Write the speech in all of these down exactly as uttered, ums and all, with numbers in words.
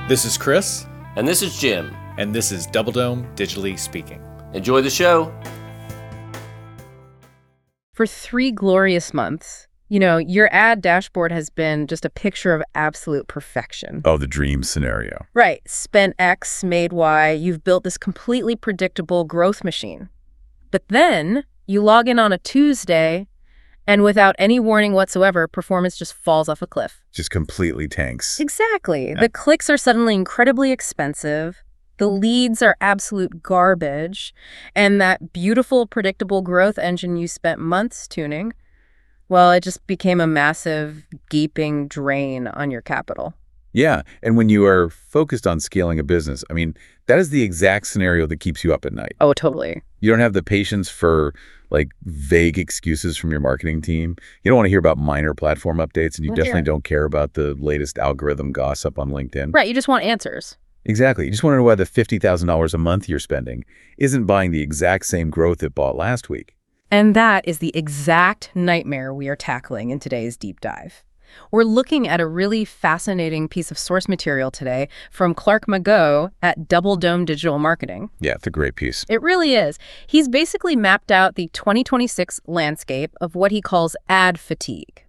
This is Chris. And this is Jim. And this is Double Dome Digitally Speaking. Enjoy the show. For three glorious months, you know, your ad dashboard has been just a picture of absolute perfection. Oh, the dream scenario. Right. Spent X, made Y. You've built this completely predictable growth machine. But then you log in on a Tuesday, and without any warning whatsoever, performance just falls off a cliff. Just completely tanks. Exactly. Yeah. The clicks are suddenly incredibly expensive. The leads are absolute garbage. And that beautiful, predictable growth engine you spent months tuning, well, it just became a massive, gaping drain on your capital. Yeah, and when you are focused on scaling a business, I mean, that is the exact scenario that keeps you up at night. Oh, totally. You don't have the patience for, like, vague excuses from your marketing team. You don't want to hear about minor platform updates, and you Well, definitely yeah. don't care about the latest algorithm gossip on LinkedIn. Right, you just want answers. Exactly. You just want to know why the fifty thousand dollars a month you're spending isn't buying the exact same growth it bought last week. And that is the exact nightmare we are tackling in today's deep dive. We're looking at a really fascinating piece of source material today from Clark McGough at Double Dome Digital Marketing. Yeah, it's a great piece. It really is. He's basically mapped out the twenty twenty-six landscape of what he calls ad fatigue.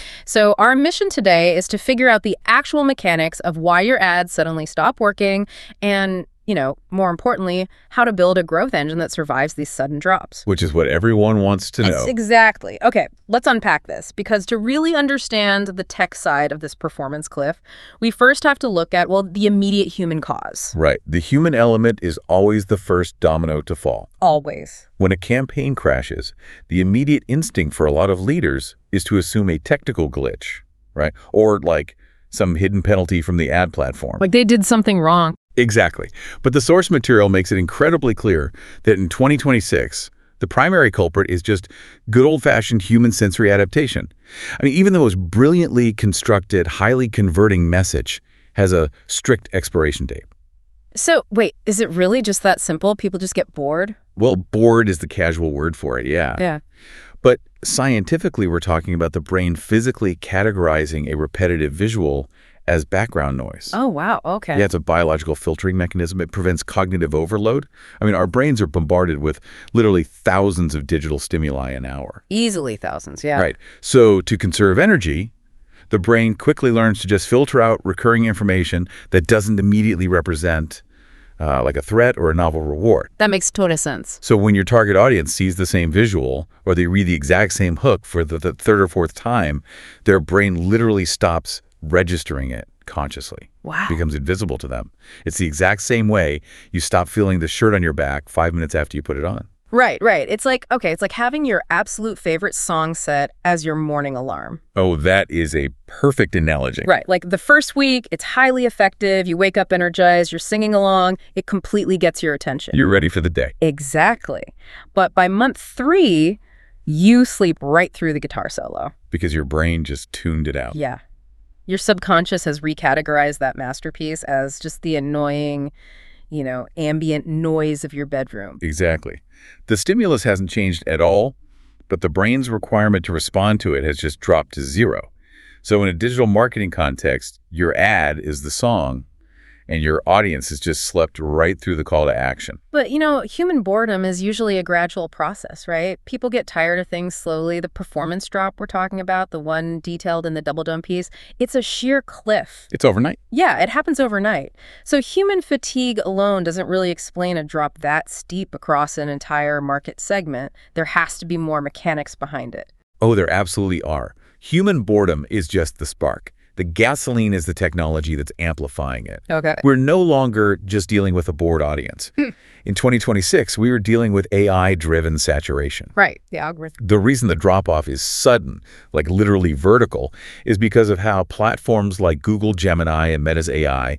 So our mission today is to figure out the actual mechanics of why your ads suddenly stop working and, you know, more importantly, how to build a growth engine that survives these sudden drops. Which is what everyone wants to know. Yes, exactly. Okay, let's unpack this, because to really understand the tech side of this performance cliff, we first have to look at, well, the immediate human cause. Right. The human element is always the first domino to fall. Always. When a campaign crashes, the immediate instinct for a lot of leaders is to assume a technical glitch, right? Or like some hidden penalty from the ad platform. Like they did something wrong. Exactly. But the source material makes it incredibly clear that in twenty twenty-six, the primary culprit is just good old-fashioned human sensory adaptation. I mean, even the most brilliantly constructed, highly converting message has a strict expiration date. So, wait, is it really just that simple? People just get bored? Well, bored is the casual word for it, yeah. Yeah. But scientifically, we're talking about the brain physically categorizing a repetitive visual as background noise. Oh, wow. Okay. Yeah, it's a biological filtering mechanism. It prevents cognitive overload. I mean, our brains are bombarded with literally thousands of digital stimuli an hour. Easily thousands, yeah. Right. So to conserve energy, the brain quickly learns to just filter out recurring information that doesn't immediately represent uh, like a threat or a novel reward. That makes total sense. So when your target audience sees the same visual or they read the exact same hook for the, the third or fourth time, their brain literally stops registering it consciously. Wow. It becomes invisible to them. It's the exact same way you stop feeling the shirt on your back five minutes after you put it on. Right, right. It's like, okay, it's like having your absolute favorite song set as your morning alarm. Oh, that is a perfect analogy. Right. Like the first week, it's highly effective. You wake up energized, you're singing along. It completely gets your attention. You're ready for the day. Exactly. But by month three, you sleep right through the guitar solo. Because your brain just tuned it out. Yeah. Your subconscious has recategorized that masterpiece as just the annoying, you know, ambient noise of your bedroom. Exactly. The stimulus hasn't changed at all, but the brain's requirement to respond to it has just dropped to zero. So in a digital marketing context, your ad is the song, and your audience has just slept right through the call to action. But, you know, human boredom is usually a gradual process, right? People get tired of things slowly. The performance drop we're talking about, the one detailed in the Double Dome piece, it's a sheer cliff. It's overnight. Yeah, it happens overnight. So human fatigue alone doesn't really explain a drop that steep across an entire market segment. There has to be more mechanics behind it. Oh, there absolutely are. Human boredom is just the spark. The gasoline is the technology that's amplifying it. Okay. We're no longer just dealing with a bored audience. In twenty twenty-six, we were dealing with A I-driven saturation. Right, the algorithm. The reason the drop-off is sudden, like literally vertical, is because of how platforms like Google Gemini and Meta's A I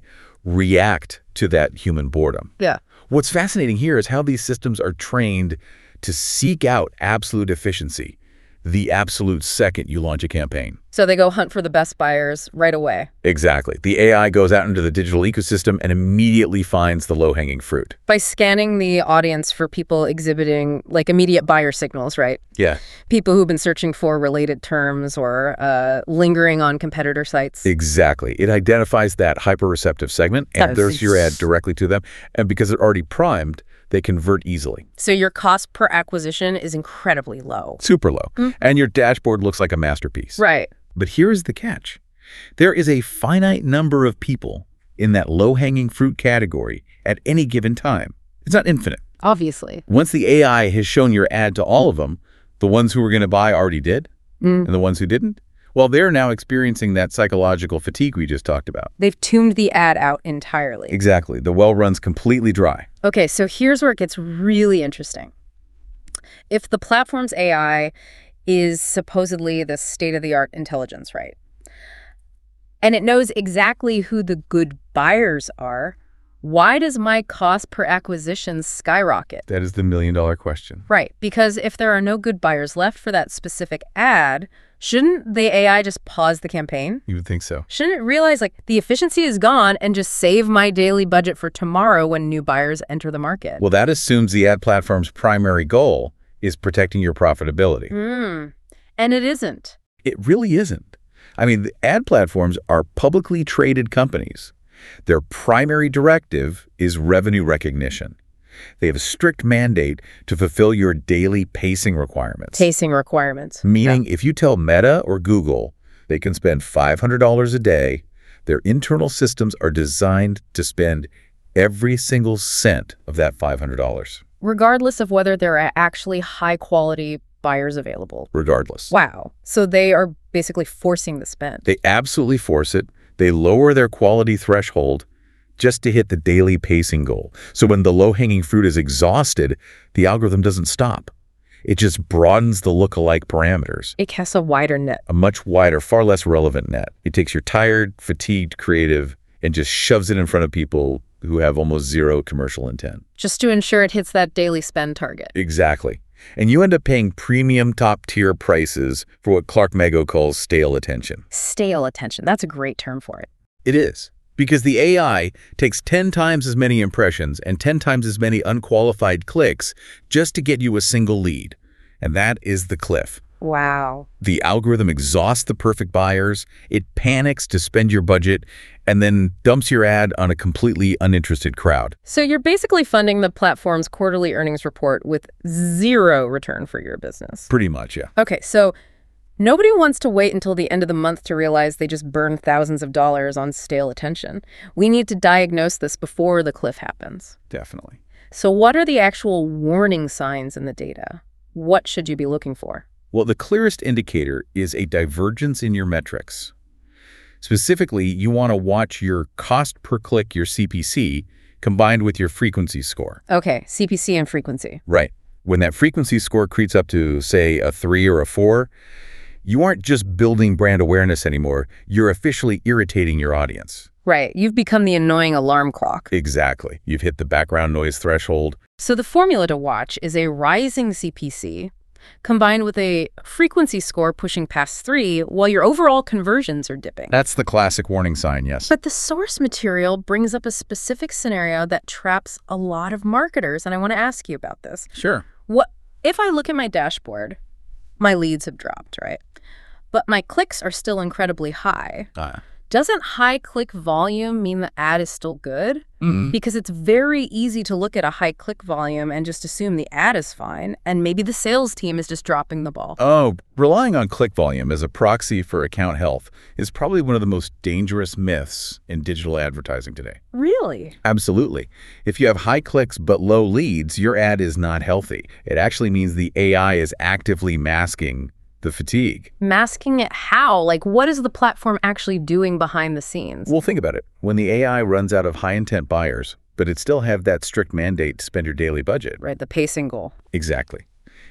react to that human boredom. Yeah. What's fascinating here is how these systems are trained to seek out absolute efficiency, the absolute second you launch a campaign. So they go hunt for the best buyers right away. Exactly. The A I goes out into the digital ecosystem and immediately finds the low-hanging fruit. By scanning the audience for people exhibiting like immediate buyer signals, right? Yeah. People who've been searching for related terms or uh, lingering on competitor sites. Exactly. It identifies that hyper-receptive segment and That's- throws your ad directly to them. And because they're already primed, they convert easily. So your cost per acquisition is incredibly low. Super low. Mm. And your dashboard looks like a masterpiece. Right. But here's the catch. There is a finite number of people in that low-hanging fruit category at any given time. It's not infinite. Obviously. Once the A I has shown your ad to all of them, the ones who were going to buy already did, mm. and the ones who didn't, well, they're now experiencing that psychological fatigue we just talked about. They've tuned the ad out entirely. Exactly. The well runs completely dry. Okay, so here's where it gets really interesting. If the platform's A I is supposedly the state-of-the-art intelligence, right? And it knows exactly who the good buyers are, why does my cost per acquisition skyrocket? That is the million-dollar question. Right, because if there are no good buyers left for that specific ad, shouldn't the A I just pause the campaign? You would think so. Shouldn't it realize, like, the efficiency is gone and just save my daily budget for tomorrow when new buyers enter the market? Well, that assumes the ad platform's primary goal is protecting your profitability. Mm. And it isn't. It really isn't. I mean, the ad platforms are publicly traded companies. Their primary directive is revenue recognition. They have a strict mandate to fulfill your daily pacing requirements. Pacing requirements. Meaning, yeah. if you tell Meta or Google they can spend five hundred dollars a day, their internal systems are designed to spend every single cent of that five hundred dollars. Regardless of whether there are actually high-quality buyers available. Regardless. Wow. So they are basically forcing the spend. They absolutely force it. They lower their quality threshold just to hit the daily pacing goal. So when the low-hanging fruit is exhausted, the algorithm doesn't stop. It just broadens the lookalike parameters. It casts a wider net. A much wider, far less relevant net. It takes your tired, fatigued creative and just shoves it in front of people who have almost zero commercial intent. Just to ensure it hits that daily spend target. Exactly. And you end up paying premium top-tier prices for what Clark Mago calls stale attention. Stale attention. That's a great term for it. It is. Because the A I takes ten times as many impressions and ten times as many unqualified clicks just to get you a single lead. And that is the cliff. Wow. The algorithm exhausts the perfect buyers, it panics to spend your budget, and then dumps your ad on a completely uninterested crowd. So you're basically funding the platform's quarterly earnings report with zero return for your business. Pretty much, yeah. Okay, so nobody wants to wait until the end of the month to realize they just burned thousands of dollars on stale attention. We need to diagnose this before the cliff happens. Definitely. So what are the actual warning signs in the data? What should you be looking for? Well, the clearest indicator is a divergence in your metrics. Specifically, you want to watch your cost per click, your C P C, combined with your frequency score. Okay, C P C and frequency. Right. When that frequency score creeps up to, say, a three or a four, you aren't just building brand awareness anymore. You're officially irritating your audience. Right. You've become the annoying alarm clock. Exactly. You've hit the background noise threshold. So the formula to watch is a rising C P C combined with a frequency score pushing past three while your overall conversions are dipping. That's the classic warning sign, yes. But the source material brings up a specific scenario that traps a lot of marketers, and I want to ask you about this. Sure. What if I look at my dashboard, my leads have dropped, right? But my clicks are still incredibly high. Uh, Doesn't high click volume mean the ad is still good? mm-hmm. Because it's very easy to look at a high click volume and just assume the ad is fine, and maybe the sales team is just dropping the ball. Oh, relying on click volume as a proxy for account health is probably one of the most dangerous myths in digital advertising today. Really? Absolutely. If you have high clicks but low leads, your ad is not healthy. It actually means the A I is actively masking the fatigue. Masking it how? Like, what is the platform actually doing behind the scenes? Well, think about it. When the A I runs out of high-intent buyers, but it still have that strict mandate to spend your daily budget. Right, the pacing goal. Exactly.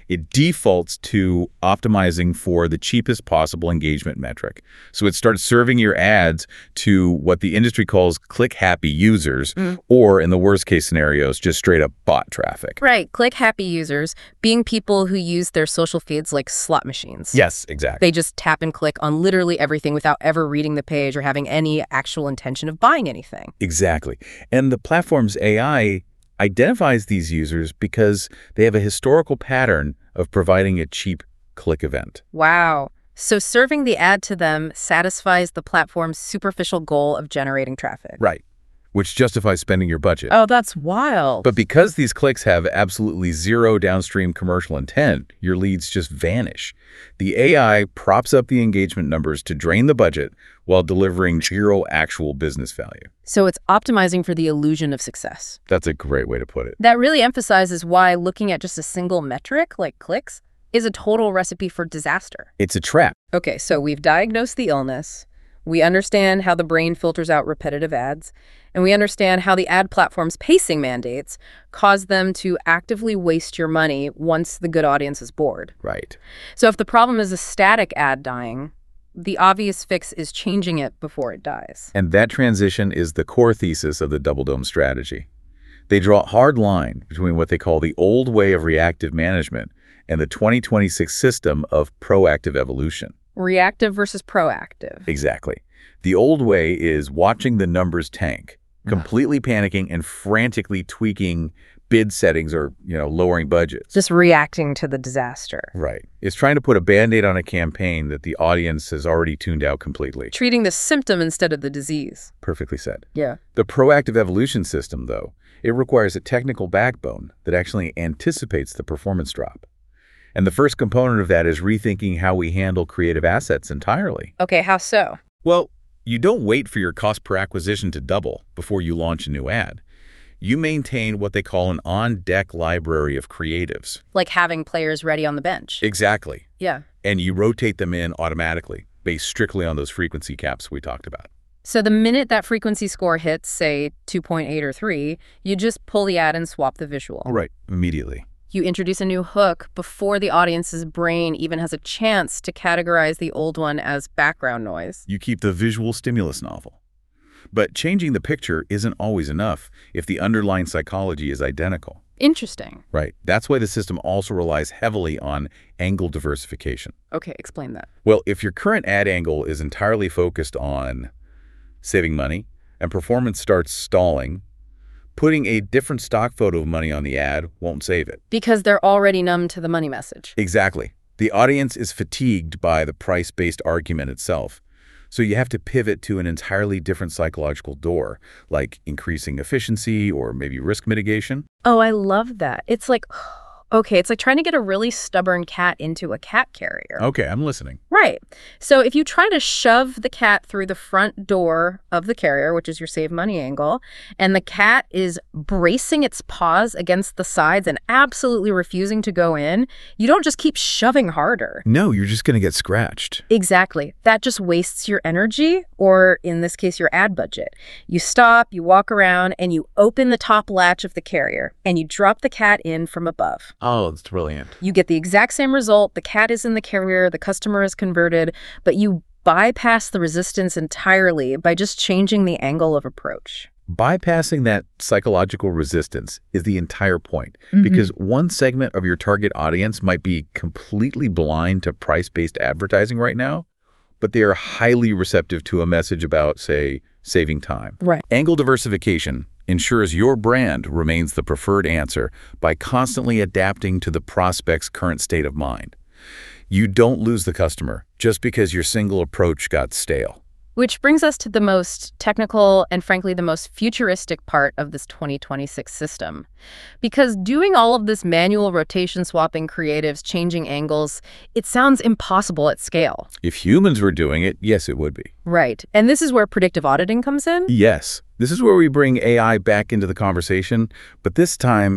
It defaults to optimizing for the cheapest possible engagement metric. So it starts serving your ads to what the industry calls click-happy users, mm. or in the worst-case scenarios, just straight-up bot traffic. Right. Click-happy users being people who use their social feeds like slot machines. Yes, exactly. They just tap and click on literally everything without ever reading the page or having any actual intention of buying anything. Exactly. And the platform's A I identifies these users because they have a historical pattern of providing a cheap click event. Wow. So serving the ad to them satisfies the platform's superficial goal of generating traffic. Right. Which justifies spending your budget. Oh, that's wild. But because these clicks have absolutely zero downstream commercial intent, your leads just vanish. The A I props up the engagement numbers to drain the budget while delivering zero actual business value. So it's optimizing for the illusion of success. That's a great way to put it. That really emphasizes why looking at just a single metric, like clicks, is a total recipe for disaster. It's a trap. Okay, so we've diagnosed the illness. We understand how the brain filters out repetitive ads, and we understand how the ad platform's pacing mandates cause them to actively waste your money once the good audience is bored. Right. So if the problem is a static ad dying, the obvious fix is changing it before it dies. And that transition is the core thesis of the Double Dome strategy. They draw a hard line between what they call the old way of reactive management and the twenty twenty-six system of proactive evolution. Reactive versus proactive. Exactly. The old way is watching the numbers tank, completely panicking and frantically tweaking bid settings or, you know, lowering budgets. Just reacting to the disaster. Right. It's trying to put a Band-Aid on a campaign that the audience has already tuned out completely. Treating the symptom instead of the disease. Perfectly said. Yeah. The proactive evolution system, though, it requires a technical backbone that actually anticipates the performance drop. And the first component of that is rethinking how we handle creative assets entirely. Okay, how so? Well, you don't wait for your cost per acquisition to double before you launch a new ad. You maintain what they call an on-deck library of creatives. Like having players ready on the bench. Exactly. Yeah. And you rotate them in automatically, based strictly on those frequency caps we talked about. So the minute that frequency score hits, say, two point eight or three, you just pull the ad and swap the visual. Right, immediately. You introduce a new hook before the audience's brain even has a chance to categorize the old one as background noise. You keep the visual stimulus novel. But changing the picture isn't always enough if the underlying psychology is identical. Interesting. Right. That's why the system also relies heavily on angle diversification. Okay, explain that. Well, if your current ad angle is entirely focused on saving money and performance starts stalling, putting a different stock photo of money on the ad won't save it. Because they're already numb to the money message. Exactly. The audience is fatigued by the price-based argument itself. So you have to pivot to an entirely different psychological door, like increasing efficiency or maybe risk mitigation. Oh, I love that. It's like, okay, it's like trying to get a really stubborn cat into a cat carrier. Okay, I'm listening. Right. So if you try to shove the cat through the front door of the carrier, which is your save money angle, and the cat is bracing its paws against the sides and absolutely refusing to go in, you don't just keep shoving harder. No, you're just going to get scratched. Exactly. That just wastes your energy, or in this case, your ad budget. You stop, you walk around, and you open the top latch of the carrier, and you drop the cat in from above. Oh, that's brilliant. You get the exact same result. The cat is in the carrier, the customer is converted, but you bypass the resistance entirely by just changing the angle of approach. Bypassing that psychological resistance is the entire point, mm-hmm. because one segment of your target audience might be completely blind to price-based advertising right now, but they are highly receptive to a message about, say, saving time. Right. Angle diversification ensures your brand remains the preferred answer by constantly adapting to the prospect's current state of mind. You don't lose the customer just because your single approach got stale. Which brings us to the most technical and, frankly, the most futuristic part of this twenty twenty-six system. Because doing all of this manual rotation swapping creatives, changing angles, it sounds impossible at scale. If humans were doing it, yes, it would be. Right. And this is where predictive auditing comes in? Yes. This is where we bring A I back into the conversation, but this time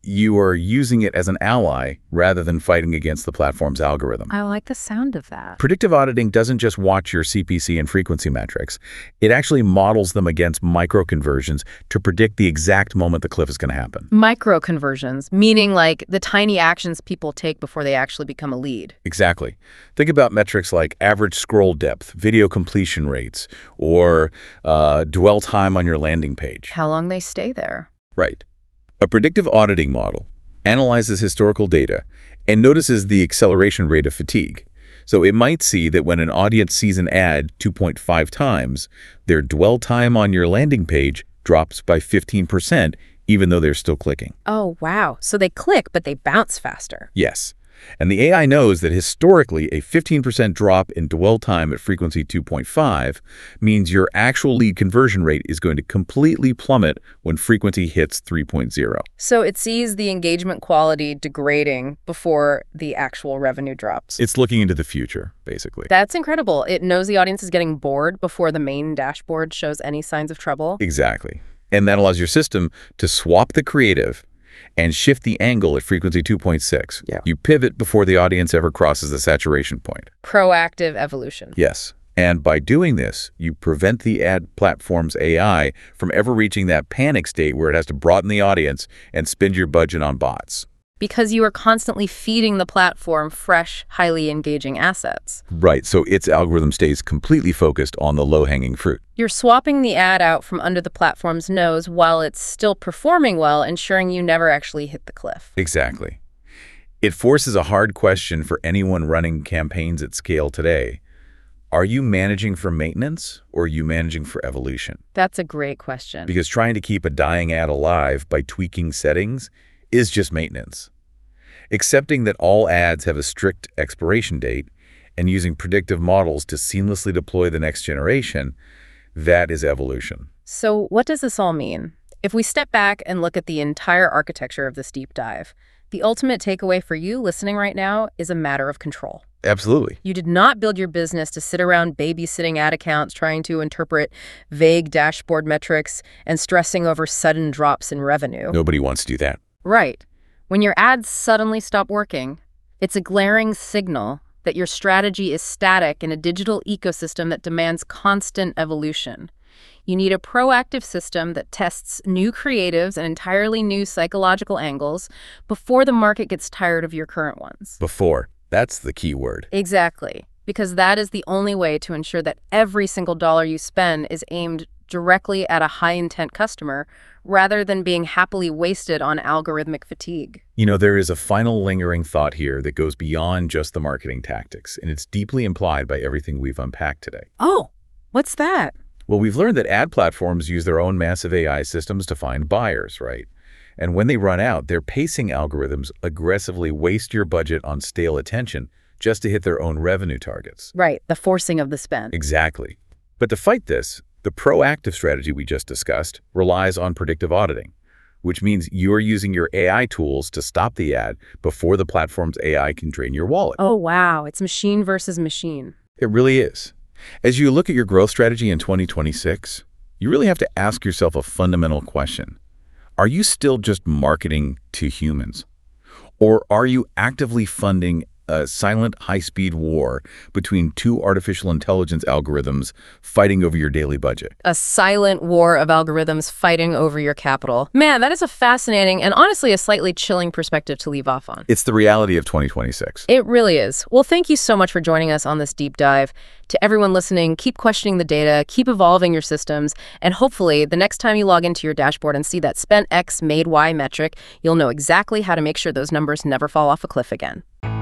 you are using it as an ally rather than fighting against the platform's algorithm. I like the sound of that. Predictive auditing doesn't just watch your C P C and frequency metrics. It actually models them against micro-conversions to predict the exact moment the cliff is going to happen. Micro-conversions, meaning like the tiny actions people take before they actually become a lead. Exactly. Think about metrics like average scroll depth, video completion rates, or uh, dwell time on your landing page. How long they stay there. Right. A predictive auditing model analyzes historical data and notices the acceleration rate of fatigue. So it might see that when an audience sees an ad two point five times, their dwell time on your landing page drops by fifteen percent, even though they're still clicking. Oh, wow. So they click, but they bounce faster. Yes. And the A I knows that historically, a fifteen percent drop in dwell time at frequency two point five means your actual lead conversion rate is going to completely plummet when frequency hits three point zero. So it sees the engagement quality degrading before the actual revenue drops. It's looking into the future, basically. That's incredible. It knows the audience is getting bored before the main dashboard shows any signs of trouble. Exactly. And that allows your system to swap the creative and shift the angle at frequency two point six. Yeah. You pivot before the audience ever crosses the saturation point. Proactive evolution. Yes. And by doing this, you prevent the ad platform's A I from ever reaching that panic state where it has to broaden the audience and spend your budget on bots. Because you are constantly feeding the platform fresh, highly engaging assets. Right, so its algorithm stays completely focused on the low-hanging fruit. You're swapping the ad out from under the platform's nose while it's still performing well, ensuring you never actually hit the cliff. Exactly. It forces a hard question for anyone running campaigns at scale today. Are you managing for maintenance or are you managing for evolution? That's a great question. Because trying to keep a dying ad alive by tweaking settings is just maintenance. Accepting that all ads have a strict expiration date and using predictive models to seamlessly deploy the next generation, that is evolution. So what does this all mean? If we step back and look at the entire architecture of this deep dive, the ultimate takeaway for you listening right now is a matter of control. Absolutely. You did not build your business to sit around babysitting ad accounts, trying to interpret vague dashboard metrics and stressing over sudden drops in revenue. Nobody wants to do that. Right. When your ads suddenly stop working, it's a glaring signal that your strategy is static in a digital ecosystem that demands constant evolution. You need a proactive system that tests new creatives and entirely new psychological angles before the market gets tired of your current ones. Before. That's the key word. Exactly. Because that is the only way to ensure that every single dollar you spend is aimed directly at a high-intent customer rather than being happily wasted on algorithmic fatigue. You know, there is a final lingering thought here that goes beyond just the marketing tactics, and it's deeply implied by everything we've unpacked today. Oh, what's that? Well, we've learned that ad platforms use their own massive A I systems to find buyers, right? And when they run out, their pacing algorithms aggressively waste your budget on stale attention just to hit their own revenue targets. Right, the forcing of the spend. Exactly. But to fight this, the proactive strategy we just discussed relies on predictive auditing, which means you're using your A I tools to stop the ad before the platform's A I can drain your wallet. Oh, wow. It's machine versus machine. It really is. As you look at your growth strategy in twenty twenty-six, you really have to ask yourself a fundamental question. Are you still just marketing to humans? Or are you actively funding a silent high-speed war between two artificial intelligence algorithms fighting over your daily budget? A silent war of algorithms fighting over your capital. Man, that is a fascinating and honestly a slightly chilling perspective to leave off on. It's the reality of twenty twenty-six. It really is. Well, thank you so much for joining us on this deep dive. To everyone listening, keep questioning the data, keep evolving your systems, and hopefully the next time you log into your dashboard and see that spent X made Y metric, you'll know exactly how to make sure those numbers never fall off a cliff again.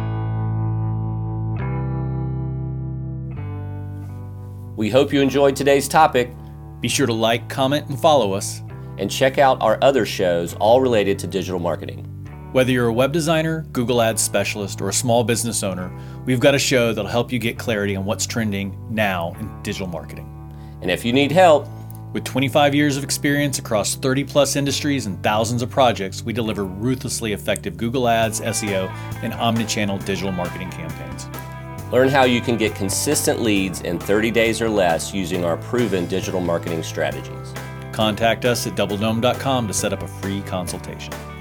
We hope you enjoyed today's topic, Be sure to like, comment, and follow us. and check out our other shows all related to digital marketing. Whether you're a web designer, Google Ads specialist, or a small business owner, we've got a show that'll help you get clarity on what's trending now in digital marketing. And if you need help, With twenty-five years of experience across thirty plus industries and thousands of projects, we deliver ruthlessly effective Google Ads, S E O, and omnichannel digital marketing campaigns. learn how you can get consistent leads in thirty days or less using our proven digital marketing strategies. Contact us at double dome dot com to set up a free consultation.